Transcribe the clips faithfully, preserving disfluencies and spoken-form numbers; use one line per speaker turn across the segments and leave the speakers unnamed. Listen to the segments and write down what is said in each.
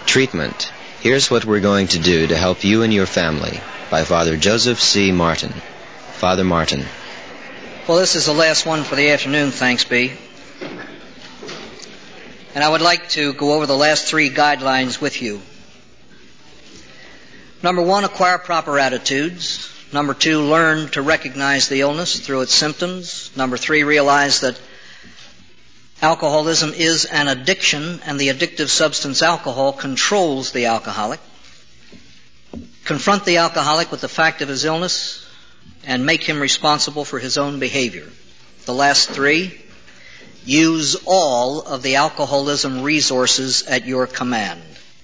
Treatment. Here's what we're going to do to help you and your family, by Father Joseph C. Martin. Father Martin.
Well, this is the last one for the afternoon, thanks be. And I would like to go over the last three guidelines with you. Number one, acquire proper attitudes. Number two, learn to recognize the illness through its symptoms. Number three, realize that alcoholism is an addiction and the addictive substance alcohol controls the alcoholic. Confront the alcoholic with the fact of his illness and make him responsible for his own behavior. The last three, use all of the alcoholism resources at your command.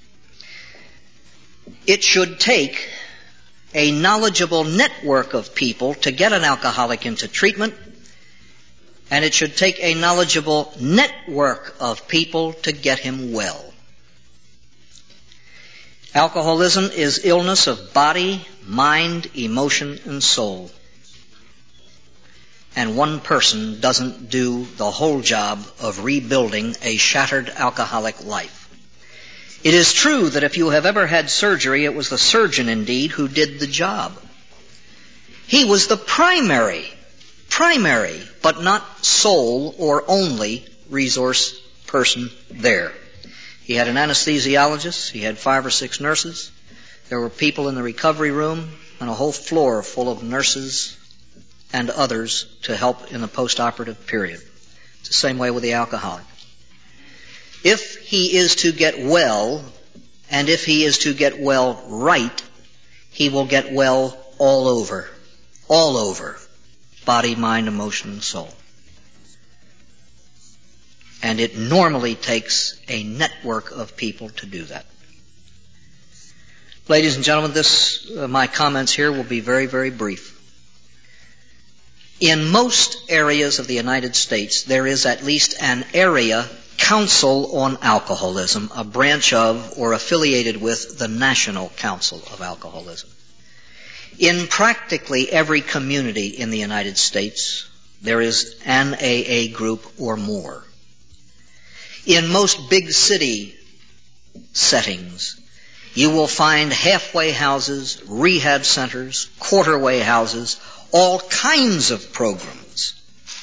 It should take a knowledgeable network of people to get an alcoholic into treatment, and it should take a knowledgeable network of people to get him well. Alcoholism is illness of body, mind, emotion, and soul. And one person doesn't do the whole job of rebuilding a shattered alcoholic life. It is true that if you have ever had surgery, it was the surgeon indeed who did the job. He was the primary, primary, but not sole or only resource person there. He had an anesthesiologist, he had five or six nurses, there were people in the recovery room, and a whole floor full of nurses and others to help in the post-operative period. It's the same way with the alcoholic. If he is to get well, and if he is to get well right, he will get well all over, all over, body, mind, emotion, and soul. And it normally takes a network of people to do that. Ladies and gentlemen, this, uh, my comments here will be very, very brief. In most areas of the United States, there is at least an area Council on Alcoholism, a branch of or affiliated with the National Council of Alcoholism. In practically every community in the United States, there is an A A group or more. In most big city settings, you will find halfway houses, rehab centers, quarter-way houses, all kinds of programs.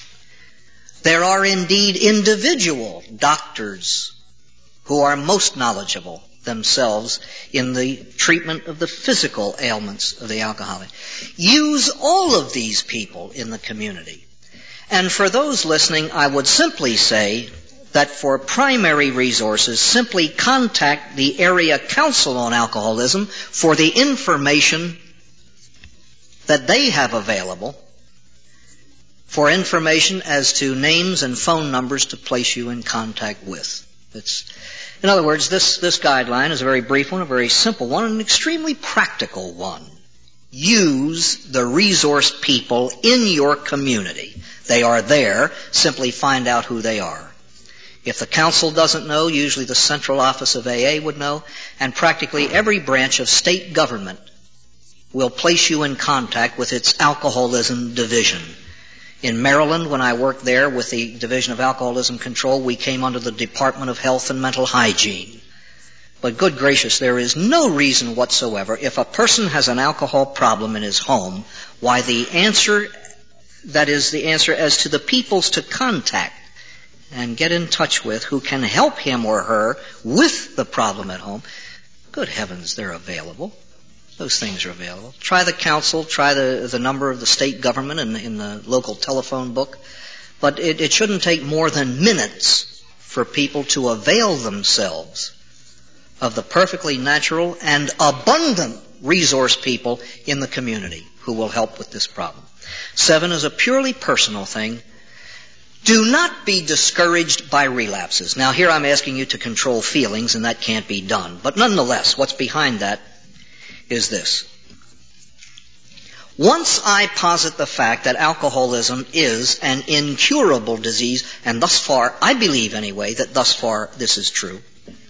There are indeed individual doctors who are most knowledgeable themselves in the treatment of the physical ailments of the alcoholic. Use all of these people in the community. And for those listening, I would simply say that for primary resources, simply contact the Area Council on Alcoholism for the information that they have available, for information as to names and phone numbers to place you in contact with. It's, in other words, this, this guideline is a very brief one, a very simple one, and an extremely practical one. Use the resource people in your community. They are there. Simply find out who they are. If the council doesn't know, usually the central office of A A would know, and practically every branch of state government will place you in contact with its alcoholism division. In Maryland, when I worked there with the Division of Alcoholism Control, we came under the Department of Health and Mental Hygiene. But good gracious, there is no reason whatsoever, if a person has an alcohol problem in his home, why the answer, that is the answer as to the peoples to contact and get in touch with who can help him or her with the problem at home, good heavens, they're available. Those things are available. Try the council, try the, the number of the state government in, in the local telephone book. But it, it shouldn't take more than minutes for people to avail themselves of the perfectly natural and abundant resource people in the community who will help with this problem. Seven is a purely personal thing. Do not be discouraged by relapses. Now here I'm asking you to control feelings, and that can't be done. But nonetheless, what's behind that is this. Once I posit the fact that alcoholism is an incurable disease, and thus far, I believe anyway, that thus far this is true,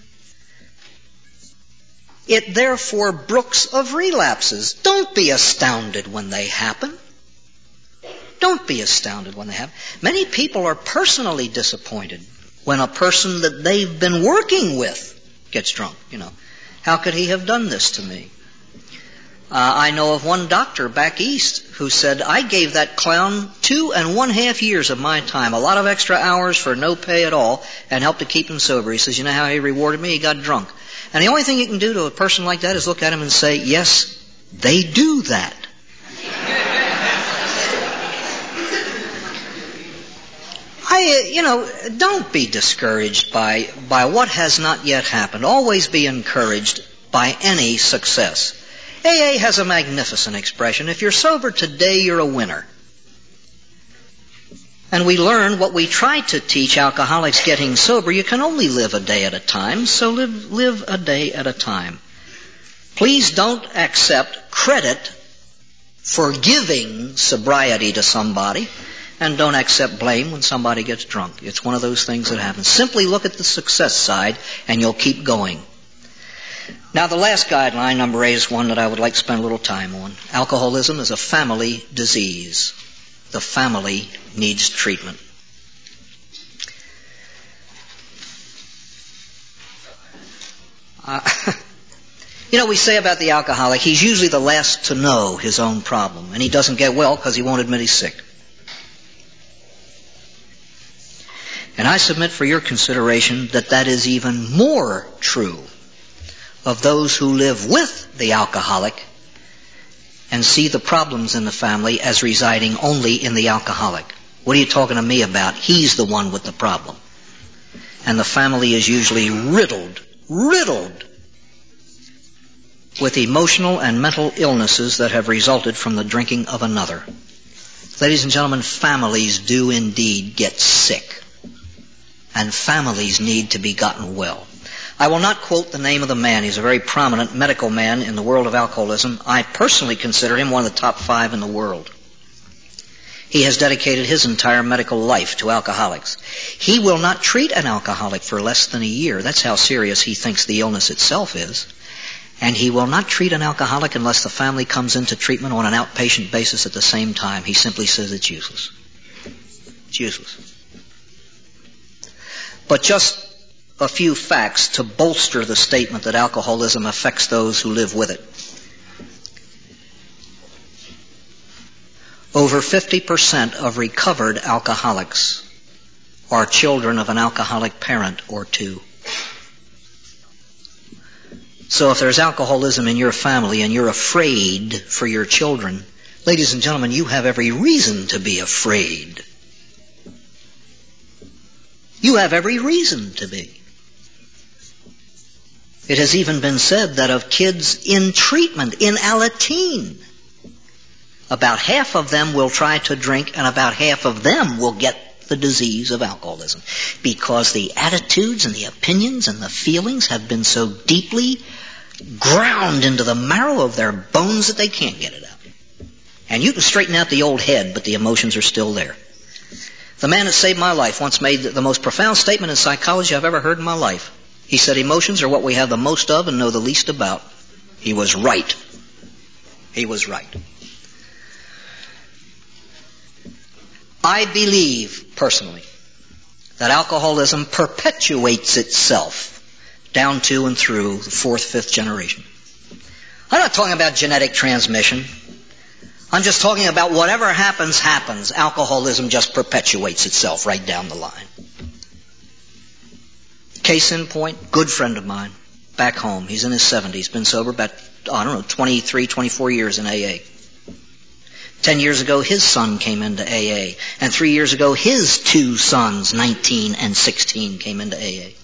it therefore brooks of relapses. Don't be astounded when they happen. Don't be astounded when they happen. Many people are personally disappointed when a person that they've been working with gets drunk, you know. How could he have done this to me? Uh, I know of one doctor back east who said, I gave that clown two and one half years of my time, a lot of extra hours for no pay at all, and helped to keep him sober. He says, you know how he rewarded me? He got drunk. And the only thing you can do to a person like that is look at him and say, yes, they do that. I, uh, you know, don't be discouraged by, by what has not yet happened. Always be encouraged by any success. A A has a magnificent expression. If you're sober today, you're a winner. And we learn what we try to teach alcoholics getting sober. You can only live a day at a time, so live, live a day at a time. Please don't accept credit for giving sobriety to somebody, and don't accept blame when somebody gets drunk. It's one of those things that happens. Simply look at the success side, and you'll keep going. Now, the last guideline, number eight, is one that I would like to spend a little time on. Alcoholism is a family disease. The family needs treatment. Uh, you know, we say about the alcoholic, he's usually the last to know his own problem, and he doesn't get well because he won't admit he's sick. And I submit for your consideration that that is even more true of those who live with the alcoholic and see the problems in the family as residing only in the alcoholic. What are you talking to me about? He's the one with the problem. And the family is usually riddled, riddled with emotional and mental illnesses that have resulted from the drinking of another. Ladies and gentlemen, families do indeed get sick. And families need to be gotten well. I will not quote the name of the man. He's a very prominent medical man in the world of alcoholism. I personally consider him one of the top five in the world. He has dedicated his entire medical life to alcoholics. He will not treat an alcoholic for less than a year. That's how serious he thinks the illness itself is. And he will not treat an alcoholic unless the family comes into treatment on an outpatient basis at the same time. He simply says it's useless. It's useless. But just a few facts to bolster the statement that alcoholism affects those who live with it. Over fifty percent of recovered alcoholics are children of an alcoholic parent or two. So if there's alcoholism in your family and you're afraid for your children, ladies and gentlemen, you have every reason to be afraid. You have every reason to be. It has even been said that of kids in treatment, in Alateen, about half of them will try to drink and about half of them will get the disease of alcoholism because the attitudes and the opinions and the feelings have been so deeply ground into the marrow of their bones that they can't get it out. And you can straighten out the old head, but the emotions are still there. The man that saved my life once made the most profound statement in psychology I've ever heard in my life. He said, emotions are what we have the most of and know the least about. He was right. He was right. I believe, personally, that alcoholism perpetuates itself down to and through the fourth, fifth generation. I'm not talking about genetic transmission. I'm just talking about whatever happens, happens. Alcoholism just perpetuates itself right down the line. Case in point, good friend of mine, back home. He's in his seventies, been sober about, I don't know, twenty-three, twenty-four years in A A. Ten years ago, his son came into A A. And three years ago, his two sons, nineteen and sixteen, came into A A.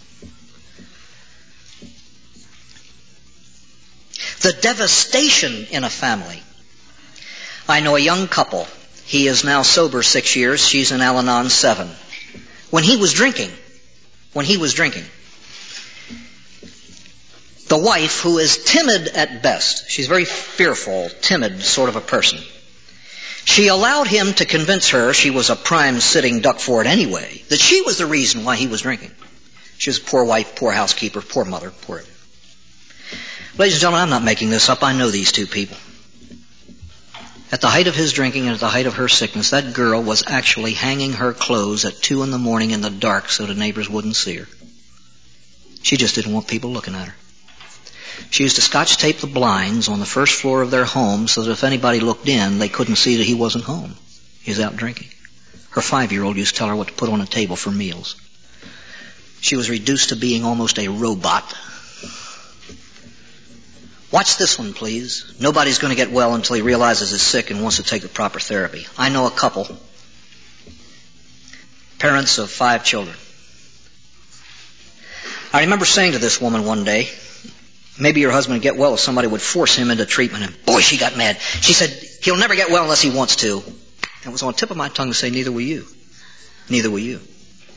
The devastation in a family. I know a young couple. He is now sober six years. She's in Al-Anon seven. When he was drinking, when he was drinking, the wife, who is timid at best, she's very fearful, timid sort of a person, she allowed him to convince her, she was a prime sitting duck for it anyway, that she was the reason why he was drinking. She was a poor wife, poor housekeeper, poor mother, poor... Ladies and gentlemen, I'm not making this up. I know these two people. At the height of his drinking and at the height of her sickness, that girl was actually hanging her clothes at two in the morning in the dark so the neighbors wouldn't see her. She just didn't want people looking at her. She used to scotch tape the blinds on the first floor of their home so that if anybody looked in, they couldn't see that he wasn't home. He was out drinking. Her five-year-old used to tell her what to put on a table for meals. She was reduced to being almost a robot. Watch this one, please. Nobody's going to get well until he realizes he's sick and wants to take the proper therapy. I know a couple, parents of five children. I remember saying to this woman one day, maybe your husband would get well if somebody would force him into treatment. And boy, she got mad. She said, he'll never get well unless he wants to. And it was on the tip of my tongue to say, neither will you. Neither will you.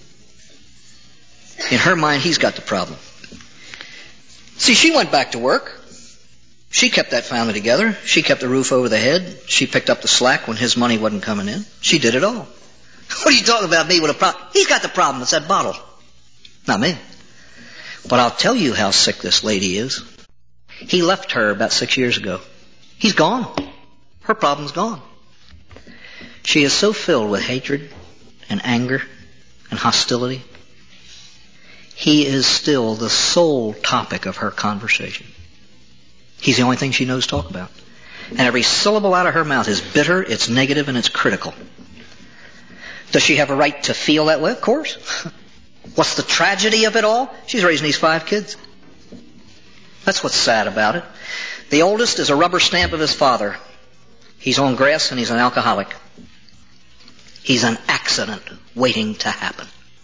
In her mind, he's got the problem. See, she went back to work. She kept that family together. She kept the roof over the head. She picked up the slack when his money wasn't coming in. She did it all. What are you talking about me with a problem? He's got the problem. It's that bottle. Not me. But I'll tell you how sick this lady is. He left her about six years ago. He's gone. Her problem's gone. She is so filled with hatred and anger and hostility. He is still the sole topic of her conversation. He's the only thing she knows to talk about. And every syllable out of her mouth is bitter, it's negative, and it's critical. Does she have a right to feel that way? Of course. What's the tragedy of it all? She's raising these five kids. That's what's sad about it. The oldest is a rubber stamp of his father. He's on grass and he's an alcoholic. He's an accident waiting to happen.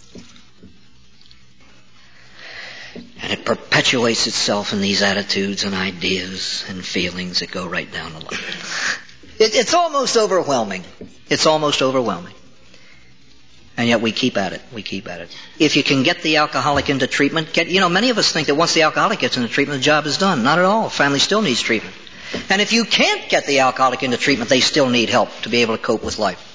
And it perpetuates itself in these attitudes and ideas and feelings that go right down the line. It, it's almost overwhelming. It's almost overwhelming. And yet we keep at it. We keep at it. If you can get the alcoholic into treatment, get, you know, many of us think that once the alcoholic gets into treatment, the job is done. Not at all. Family still needs treatment. And if you can't get the alcoholic into treatment, they still need help to be able to cope with life.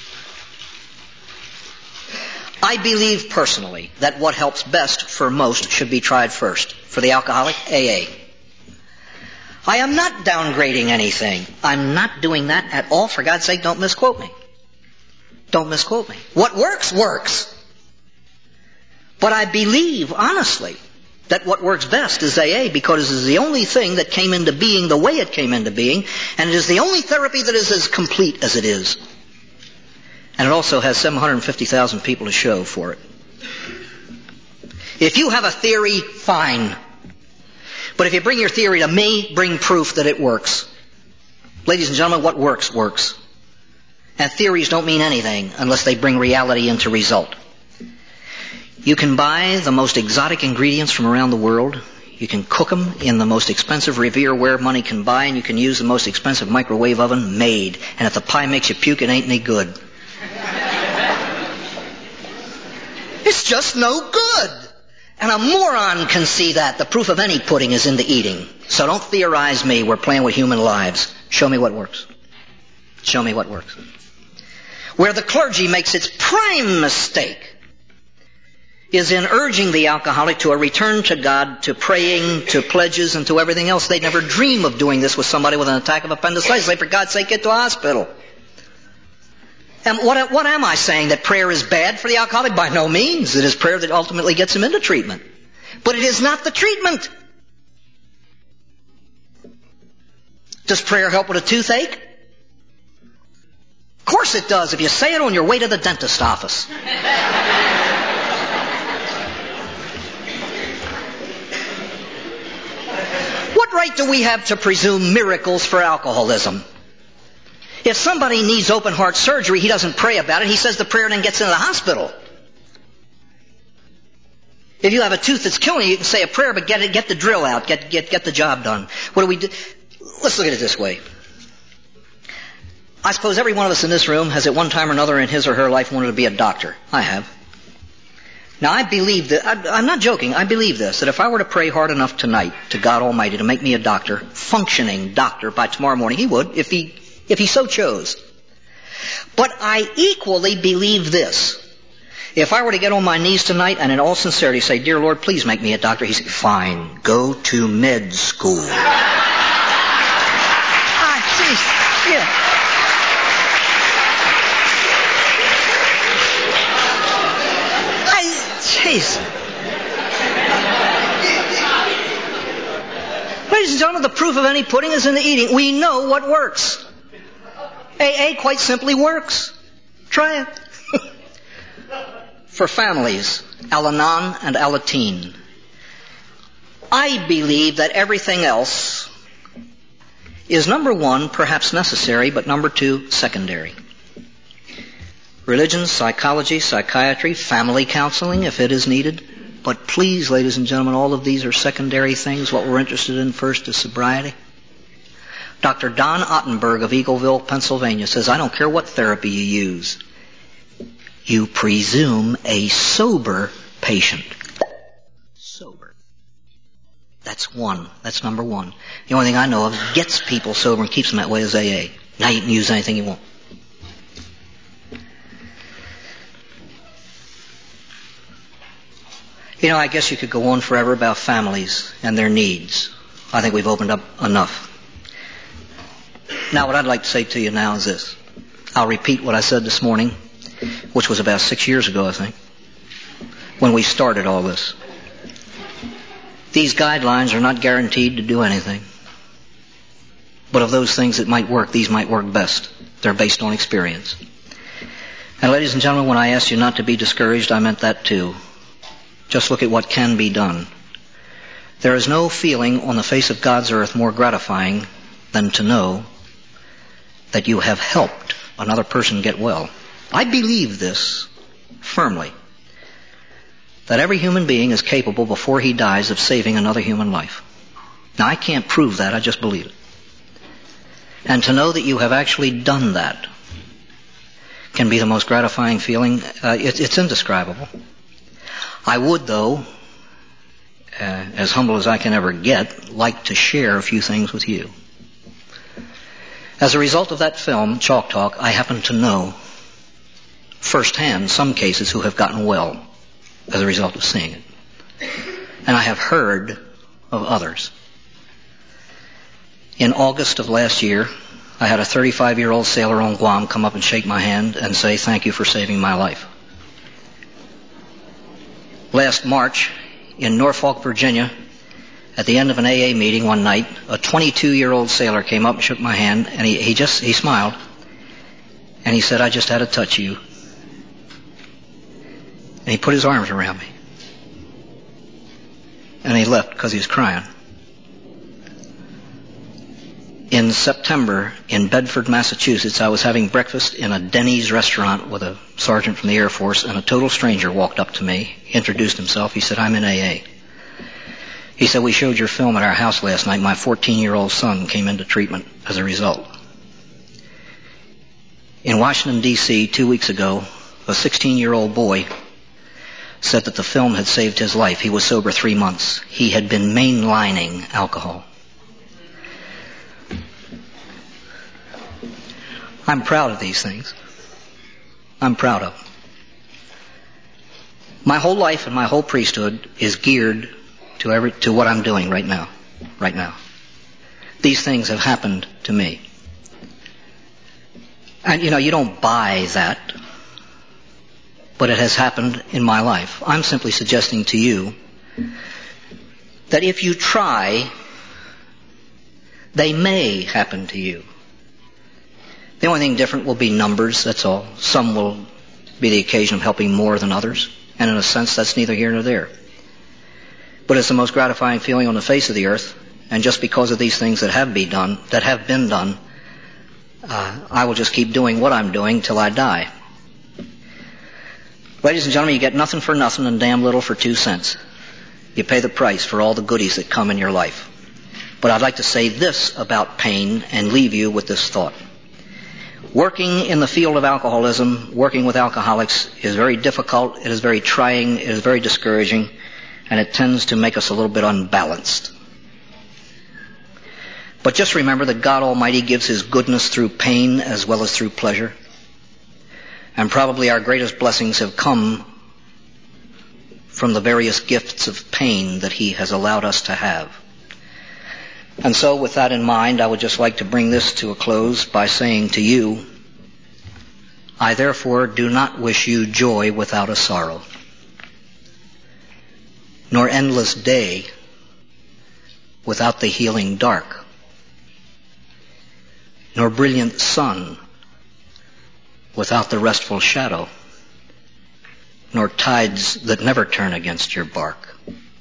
I believe personally that what helps best for most should be tried first. For the alcoholic, A A. I am not downgrading anything. I'm not doing that at all. For God's sake, don't misquote me. Don't misquote me. What works, works. But I believe, honestly, that what works best is A A because it is the only thing that came into being the way it came into being, and it is the only therapy that is as complete as it is. And it also has seven hundred fifty thousand people to show for it. If you have a theory, fine. But if you bring your theory to me, bring proof that it works. Ladies and gentlemen, what works, works. And theories don't mean anything unless they bring reality into result. You can buy the most exotic ingredients from around the world. You can cook them in the most expensive Revereware money can buy, and you can use the most expensive microwave oven made. And if the pie makes you puke, it ain't any good. It's just no good. And a moron can see that. The proof of any pudding is in the eating. So don't theorize me. We're playing with human lives. Show me what works. Show me what works. Where the clergy makes its prime mistake is in urging the alcoholic to a return to God, to praying, to pledges, and to everything else. They never dream of doing this with somebody with an attack of appendicitis. They, for God's sake, get to a hospital. And what, what am I saying? That prayer is bad for the alcoholic? By no means. It is prayer that ultimately gets him into treatment. But it is not the treatment. Does prayer help with a toothache? Of course it does, if you say it on your way to the dentist office. What right do we have to presume miracles for alcoholism? If somebody needs open heart surgery, he doesn't pray about it. He says the prayer and then gets into the hospital. If you have a tooth that's killing you, you can say a prayer, but get it, get the drill out, get, get, get the job done. What do we do? Let's look at it this way. I suppose every one of us in this room has at one time or another in his or her life wanted to be a doctor. I have. Now I believe that, I, I'm not joking, I believe this, that if I were to pray hard enough tonight to God Almighty to make me a doctor, functioning doctor by tomorrow morning, He would, if He If he so chose. But I equally believe this. If I were to get on my knees tonight and in all sincerity say, Dear Lord, please make me a doctor, He'd say, fine, go to med school. ah, geez, yeah. I, jeez. and gentlemen, the proof of any pudding is in the eating. We know what works. A A quite simply works. Try it. For families, Al-Anon and Alateen. I believe that everything else is, number one, perhaps necessary, but number two, secondary. Religion, psychology, psychiatry, family counseling, if it is needed. But please, ladies and gentlemen, all of these are secondary things. What we're interested in first is sobriety. Doctor Don Ottenberg of Eagleville, Pennsylvania says, I don't care what therapy you use. You presume a sober patient. Sober. That's one. That's number one. The only thing I know of gets people sober and keeps them that way is A A. Now you can use anything you want. You know, I guess you could go on forever about families and their needs. I think we've opened up enough. Now, what I'd like to say to you now is this. I'll repeat what I said this morning, which was about six years ago, I think, when we started all this. These guidelines are not guaranteed to do anything. But of those things that might work, these might work best. They're based on experience. And ladies and gentlemen, when I asked you not to be discouraged, I meant that too. Just look at what can be done. There is no feeling on the face of God's earth more gratifying than to know that you have helped another person get well. I believe this firmly, that every human being is capable before he dies of saving another human life. Now, I can't prove that, I just believe it. And to know that you have actually done that can be the most gratifying feeling. Uh, it, it's indescribable. I would, though, uh, as humble as I can ever get, like to share a few things with you. As a result of that film, Chalk Talk, I happen to know firsthand some cases who have gotten well as a result of seeing it. And I have heard of others. In August of last year, I had a thirty-five-year-old sailor on Guam come up and shake my hand and say, thank you for saving my life. Last March, in Norfolk, Virginia, at the end of an A A meeting one night, a twenty-two-year-old sailor came up and shook my hand, and he, he just, he smiled, and he said, I just had to touch you. And he put his arms around me. And he left because he was crying. In September, in Bedford, Massachusetts, I was having breakfast in a Denny's restaurant with a sergeant from the Air Force, and a total stranger walked up to me, introduced himself. He said, I'm in A A. He said, we showed your film at our house last night. My fourteen-year-old son came into treatment as a result. In Washington, D C, two weeks ago, a sixteen-year-old boy said that the film had saved his life. He was sober three months. He had been mainlining alcohol. I'm proud of these things. I'm proud of them. My whole life and my whole priesthood is geared to every, to what I'm doing right now. Right now. These things have happened to me. And you know, you don't buy that, but it has happened in my life. I'm simply suggesting to you that if you try, they may happen to you. The only thing different will be numbers, that's all. Some will be the occasion of helping more than others, and in a sense that's neither here nor there. But it's the most gratifying feeling on the face of the earth, and just because of these things that have been done, that have been done, uh, I will just keep doing what I'm doing till I die. Ladies and gentlemen, you get nothing for nothing and damn little for two cents. You pay the price for all the goodies that come in your life. But I'd like to say this about pain and leave you with this thought. Working in the field of alcoholism, working with alcoholics is very difficult, it is very trying, it is very discouraging, and it tends to make us a little bit unbalanced. But just remember that God Almighty gives His goodness through pain as well as through pleasure. And probably our greatest blessings have come from the various gifts of pain that He has allowed us to have. And so with that in mind, I would just like to bring this to a close by saying to you, I therefore do not wish you joy without a sorrow, nor endless day without the healing dark, nor brilliant sun without the restful shadow, nor tides that never turn against your bark.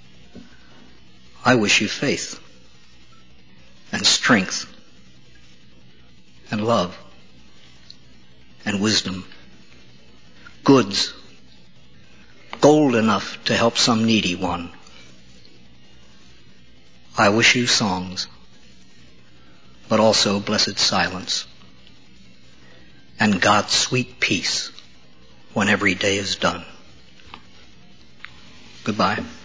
I wish you faith and strength and love and wisdom, goods, gold enough to help some needy one. I wish you songs, but also blessed silence and God's sweet peace when every day is done. Goodbye.